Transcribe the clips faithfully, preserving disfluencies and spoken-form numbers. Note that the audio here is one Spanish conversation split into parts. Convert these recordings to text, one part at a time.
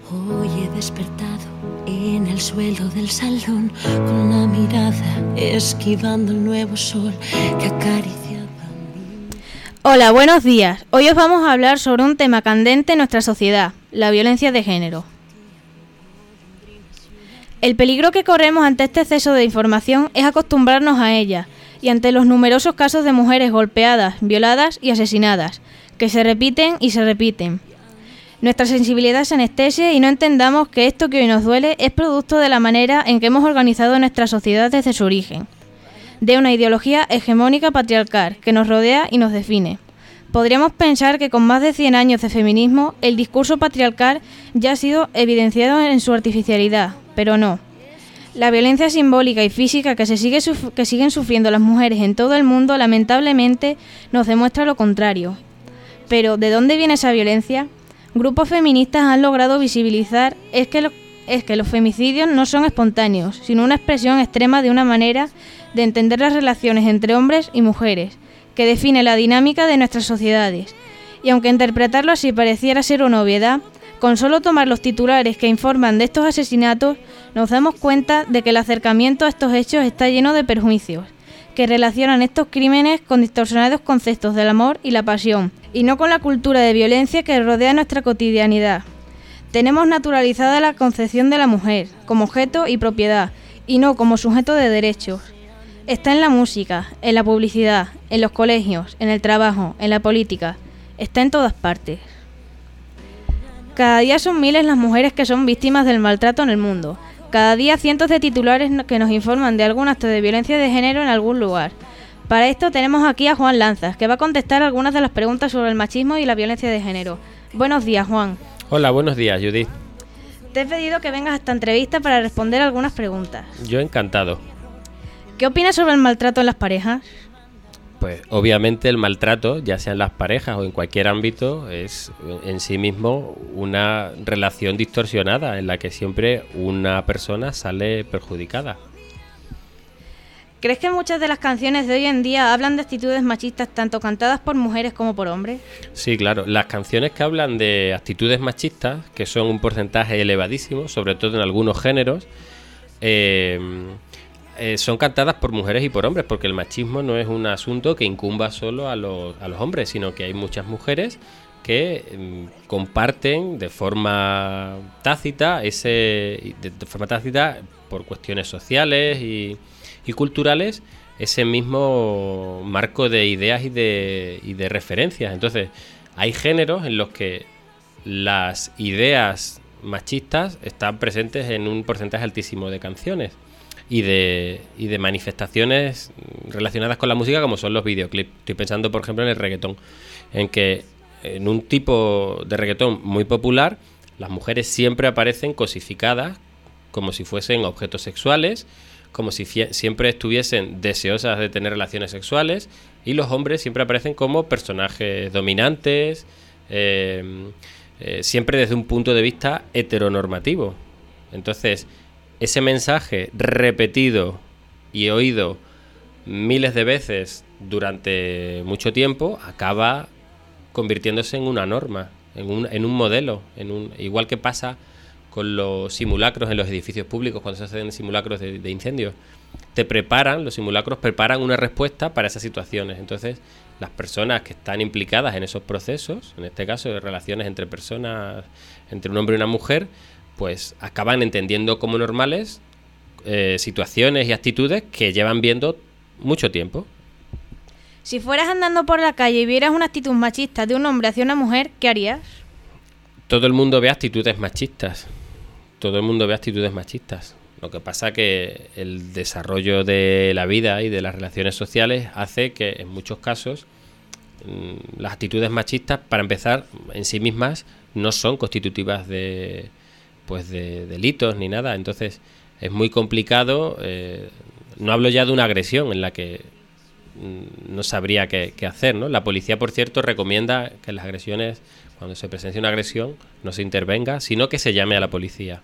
Hoy he despertado en el suelo del salón con la mirada esquivando el nuevo sol que acariciaba mi... Hola, buenos días. Hoy os vamos a hablar sobre un tema candente en nuestra sociedad, la violencia de género. El peligro que corremos ante este exceso de información es acostumbrarnos a ella y ante los numerosos casos de mujeres golpeadas, violadas y asesinadas, que se repiten y se repiten. Nuestra sensibilidad se anestesia y no entendamos que esto que hoy nos duele es producto de la manera en que hemos organizado nuestra sociedad desde su origen, de una ideología hegemónica patriarcal que nos rodea y nos define. Podríamos pensar que con más de cien años de feminismo, el discurso patriarcal ya ha sido evidenciado en su artificialidad, pero no. La violencia simbólica y física que, se sigue suf- que siguen sufriendo las mujeres en todo el mundo, lamentablemente, nos demuestra lo contrario. Pero, ¿de dónde viene esa violencia? Grupos feministas han logrado visibilizar es que, lo, es que los femicidios no son espontáneos, sino una expresión extrema de una manera de entender las relaciones entre hombres y mujeres, que define la dinámica de nuestras sociedades. Y aunque interpretarlo así pareciera ser una obviedad, con solo tomar los titulares que informan de estos asesinatos, nos damos cuenta de que el acercamiento a estos hechos está lleno de perjuicios, que relacionan estos crímenes con distorsionados conceptos del amor y la pasión, y no con la cultura de violencia que rodea nuestra cotidianidad. Tenemos naturalizada la concepción de la mujer como objeto y propiedad, y no como sujeto de derechos. Está en la música, en la publicidad, en los colegios, en el trabajo, en la política. Está en todas partes. Cada día son miles las mujeres que son víctimas del maltrato en el mundo. Cada día cientos de titulares que nos informan de algún acto de violencia de género en algún lugar. Para esto tenemos aquí a Juan Lanzas, que va a contestar algunas de las preguntas sobre el machismo y la violencia de género. Buenos días, Juan. Hola, buenos días, Judith. Te he pedido que vengas a esta entrevista para responder algunas preguntas. Yo encantado. ¿Qué opinas sobre el maltrato en las parejas? Pues obviamente el maltrato, ya sea en las parejas o en cualquier ámbito, es en sí mismo una relación distorsionada en la que siempre una persona sale perjudicada. ¿Crees que muchas de las canciones de hoy en día hablan de actitudes machistas tanto cantadas por mujeres como por hombres? Sí, claro. Las canciones que hablan de actitudes machistas, que son un porcentaje elevadísimo, sobre todo en algunos géneros, eh... Eh, son cantadas por mujeres y por hombres, porque el machismo no es un asunto que incumba solo a los, a los hombres, sino que hay muchas mujeres que eh, comparten de forma tácita, ese de, de forma tácita por cuestiones sociales y, y culturales, ese mismo marco de ideas y de, y de referencias. Entonces, hay géneros en los que las ideas machistas están presentes en un porcentaje altísimo de canciones y de y de manifestaciones relacionadas con la música, como son los videoclips. Estoy pensando, por ejemplo, en el reggaetón, en que en un tipo de reggaetón muy popular las mujeres siempre aparecen cosificadas como si fuesen objetos sexuales, como si fie- siempre estuviesen deseosas de tener relaciones sexuales, y los hombres siempre aparecen como personajes dominantes, eh, eh, siempre desde un punto de vista heteronormativo. Entonces, ese mensaje repetido y oído miles de veces durante mucho tiempo acaba convirtiéndose en una norma, en un, en un modelo, en un, igual que pasa con los simulacros en los edificios públicos cuando se hacen simulacros de, de incendios. Te preparan, los simulacros preparan una respuesta para esas situaciones. Entonces, las personas que están implicadas en esos procesos, en este caso de relaciones entre personas, entre un hombre y una mujer, pues acaban entendiendo como normales eh, situaciones y actitudes que llevan viendo mucho tiempo. Si fueras andando por la calle y vieras una actitud machista de un hombre hacia una mujer, ¿qué harías? Todo el mundo ve actitudes machistas. Todo el mundo ve actitudes machistas. Lo que pasa que el desarrollo de la vida y de las relaciones sociales hace que en muchos casos mmm, las actitudes machistas, para empezar, en sí mismas no son constitutivas de pues de delitos ni nada. Entonces es muy complicado. Eh, no hablo ya de una agresión en la que mm, no sabría qué, qué hacer, ¿no? La policía, por cierto, recomienda que en las agresiones, cuando se presencia una agresión, no se intervenga, sino que se llame a la policía.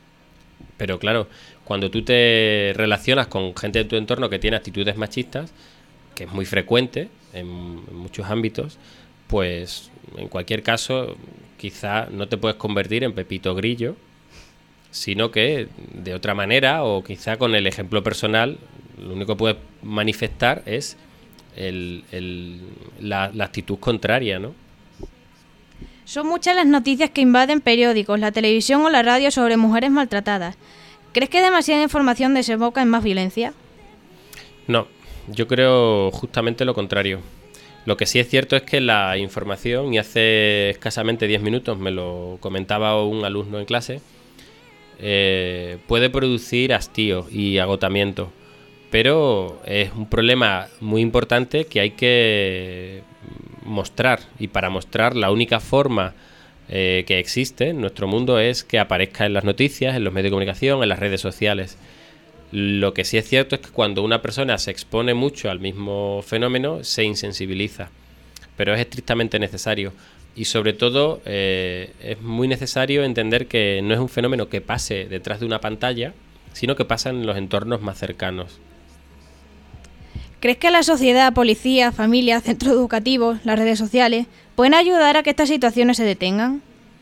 Pero claro, cuando tú te relacionas con gente de tu entorno que tiene actitudes machistas, que es muy frecuente en, en muchos ámbitos, pues en cualquier caso quizá no te puedes convertir en Pepito Grillo, sino que de otra manera, o quizá con el ejemplo personal, lo único que puedes manifestar es el, el, la, la actitud contraria, ¿no? Son muchas las noticias que invaden periódicos, la televisión o la radio sobre mujeres maltratadas. ¿Crees que demasiada información desemboca en más violencia? No, yo creo justamente lo contrario. Lo que sí es cierto es que la información, y hace escasamente diez minutos me lo comentaba un alumno en clase, eh, puede producir hastío y agotamiento, pero es un problema muy importante que hay que mostrar, y para mostrar la única forma eh, que existe en nuestro mundo es que aparezca en las noticias, en los medios de comunicación, en las redes sociales. Lo que sí es cierto es que cuando una persona se expone mucho al mismo fenómeno, se insensibiliza, pero es estrictamente necesario. Y sobre todo eh, es muy necesario entender que no es un fenómeno que pase detrás de una pantalla, sino que pasa en los entornos más cercanos. ¿Crees que la sociedad, policía, familia, centros educativos, las redes sociales pueden ayudar a que estas situaciones se detengan?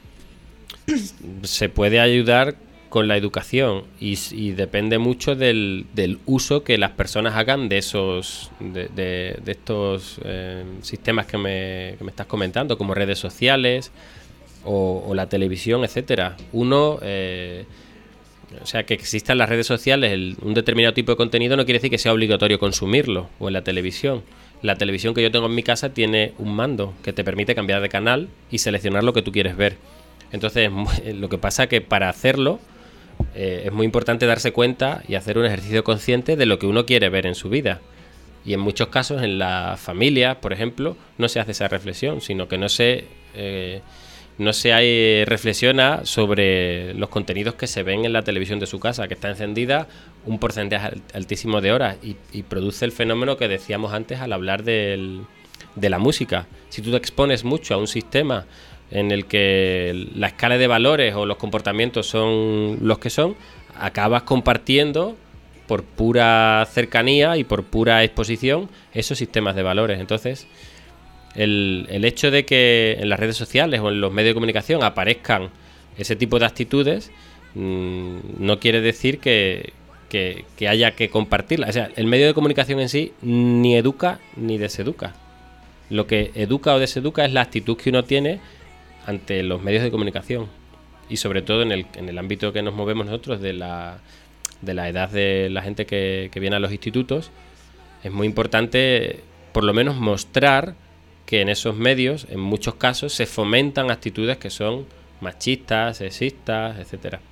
Se puede ayudar con la educación y, y depende mucho del, del uso que las personas hagan de esos de, de, de estos eh, sistemas que me, que me estás comentando, como redes sociales o, o la televisión, etcétera. Uno, eh, o sea, que existan las redes sociales el, un determinado tipo de contenido no quiere decir que sea obligatorio consumirlo, o en la televisión. La televisión que yo tengo en mi casa tiene un mando que te permite cambiar de canal y seleccionar lo que tú quieres ver. Entonces, lo que pasa es que para hacerlo Eh, es muy importante darse cuenta y hacer un ejercicio consciente de lo que uno quiere ver en su vida. Y en muchos casos, en la familia, por ejemplo, no se hace esa reflexión, sino que no se, eh, no se hay, reflexiona sobre los contenidos que se ven en la televisión de su casa, que está encendida un porcentaje altísimo de horas y, y produce el fenómeno que decíamos antes al hablar del, de la música. Si tú te expones mucho a un sistema en el que la escala de valores o los comportamientos son los que son, acabas compartiendo por pura cercanía y por pura exposición esos sistemas de valores. Entonces, el, el hecho de que en las redes sociales o en los medios de comunicación aparezcan ese tipo de actitudes mmm, no quiere decir que, que, que haya que compartirlas. O sea, el medio de comunicación en sí ni educa ni deseduca. Lo que educa o deseduca es la actitud que uno tiene ante los medios de comunicación, y sobre todo en el, en el ámbito que nos movemos nosotros de la, de la edad de la gente que, que viene a los institutos. Es muy importante por lo menos mostrar que en esos medios en muchos casos se fomentan actitudes que son machistas, sexistas, etcétera.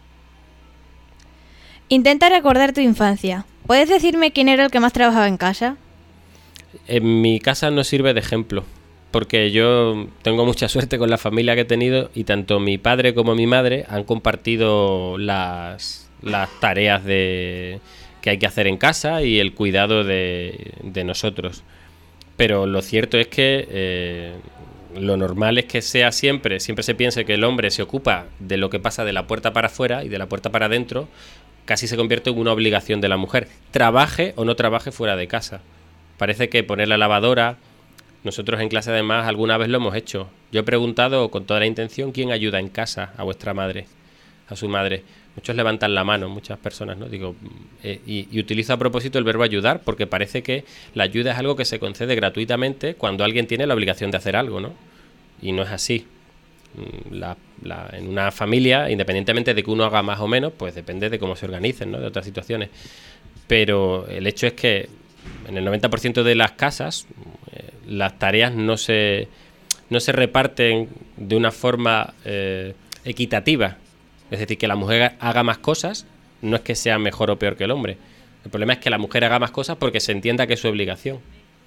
Intenta recordar tu infancia. ¿Puedes decirme quién era el que más trabajaba en casa? En mi casa no sirve de ejemplo, porque yo tengo mucha suerte con la familia que he tenido, y tanto mi padre como mi madre han compartido las, las tareas de, que hay que hacer en casa y el cuidado de, de nosotros. Pero lo cierto es que eh, lo normal es que sea siempre, siempre se piense que el hombre se ocupa de lo que pasa de la puerta para afuera, y de la puerta para adentro casi se convierte en una obligación de la mujer, trabaje o no trabaje fuera de casa. Parece que poner la lavadora... Nosotros en clase además alguna vez lo hemos hecho. Yo he preguntado con toda la intención quién ayuda en casa a vuestra madre, a su madre. Muchos levantan la mano, muchas personas, ¿no? Digo, eh, y, y utilizo a propósito el verbo ayudar, porque parece que la ayuda es algo que se concede gratuitamente cuando alguien tiene la obligación de hacer algo, ¿no? Y no es así. La, la, en una familia, independientemente de que uno haga más o menos, pues depende de cómo se organicen, ¿no? De otras situaciones. Pero el hecho es que en el noventa por ciento de las casas eh, las tareas no se, no se reparten de una forma eh, equitativa. Es decir, que la mujer haga más cosas no es que sea mejor o peor que el hombre. El problema es que la mujer haga más cosas porque se entienda que es su obligación.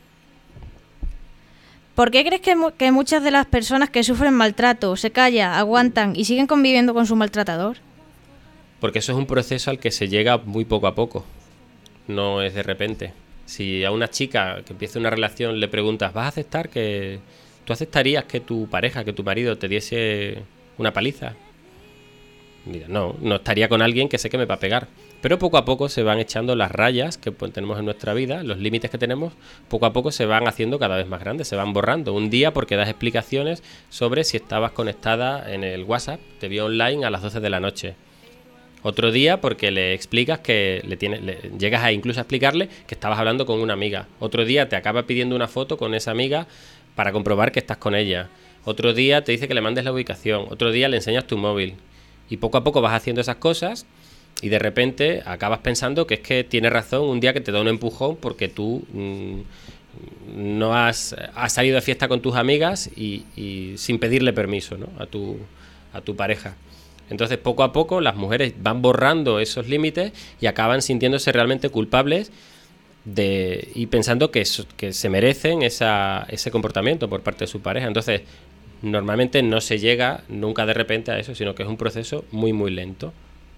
¿Por qué crees que, mu- que muchas de las personas que sufren maltrato se callan, aguantan y siguen conviviendo con su maltratador? Porque eso es un proceso al que se llega muy poco a poco. No es de repente. Si a una chica que empieza una relación le preguntas, ¿vas a aceptar que... ¿Tú aceptarías que tu pareja, que tu marido te diese una paliza? Dirás, no, no estaría con alguien que sé que me va a pegar. Pero poco a poco se van echando las rayas que pues, tenemos en nuestra vida, los límites que tenemos, poco a poco se van haciendo cada vez más grandes, se van borrando. Un día porque das explicaciones sobre si estabas conectada en el WhatsApp, te vio online a las doce de la noche. Otro día porque le explicas que le tienes, le, llegas a incluso a explicarle que estabas hablando con una amiga. Otro día te acaba pidiendo una foto con esa amiga para comprobar que estás con ella. Otro día te dice que le mandes la ubicación. Otro día le enseñas tu móvil. Y poco a poco vas haciendo esas cosas y de repente acabas pensando que es que tiene razón un día que te da un empujón porque tú mmm, no has, has salido de fiesta con tus amigas y, y sin pedirle permiso, ¿no? a tu, a tu pareja. Entonces poco a poco las mujeres van borrando esos límites y acaban sintiéndose realmente culpables de, y pensando que, eso, que se merecen esa, ese comportamiento por parte de su pareja. Entonces normalmente no se llega nunca de repente a eso, sino que es un proceso muy muy lento.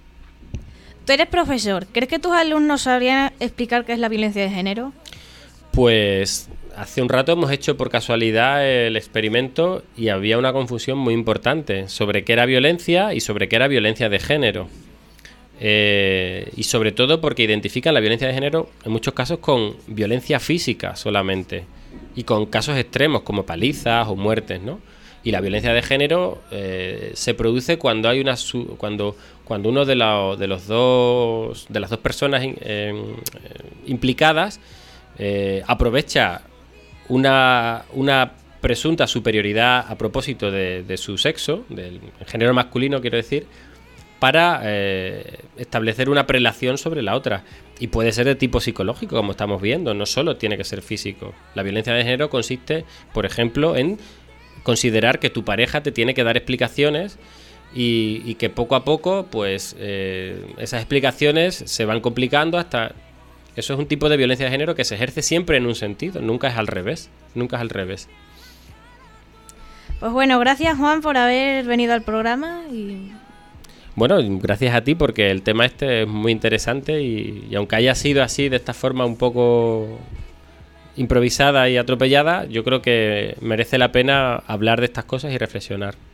Tú eres profesor, ¿crees que tus alumnos sabrían explicar qué es la violencia de género? Pues hace un rato hemos hecho por casualidad el experimento y había una confusión muy importante sobre qué era violencia y sobre qué era violencia de género. Eh, y sobre todo porque identifican la violencia de género en muchos casos con violencia física solamente y con casos extremos como palizas o muertes, ¿no? Y la violencia de género eh, se produce cuando hay una su cuando cuando uno de, la, de los dos de las dos personas in, eh, implicadas eh, aprovecha una una presunta superioridad a propósito de, de su sexo, del género masculino, quiero decir, para eh, establecer una prelación sobre la otra. Y puede ser de tipo psicológico, como estamos viendo, no solo tiene que ser físico. La violencia de género consiste, por ejemplo, en considerar que tu pareja te tiene que dar explicaciones y, y que poco a poco pues eh, esas explicaciones se van complicando hasta... Eso es un tipo de violencia de género que se ejerce siempre en un sentido, nunca es al revés, nunca es al revés. Pues bueno, gracias Juan por haber venido al programa y... Bueno, gracias a ti porque el tema este es muy interesante y, y aunque haya sido así de esta forma un poco improvisada y atropellada, yo creo que merece la pena hablar de estas cosas y reflexionar.